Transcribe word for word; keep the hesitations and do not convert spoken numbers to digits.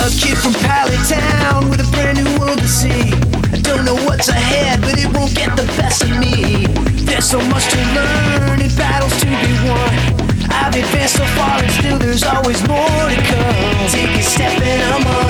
A kid from Pallet Town with a brand new world to see. I don't know what's ahead, but it won't get the best of me. There's so much to learn and battles to be won. I've advanced so far and still there's always more to come. Take a step and I'm on.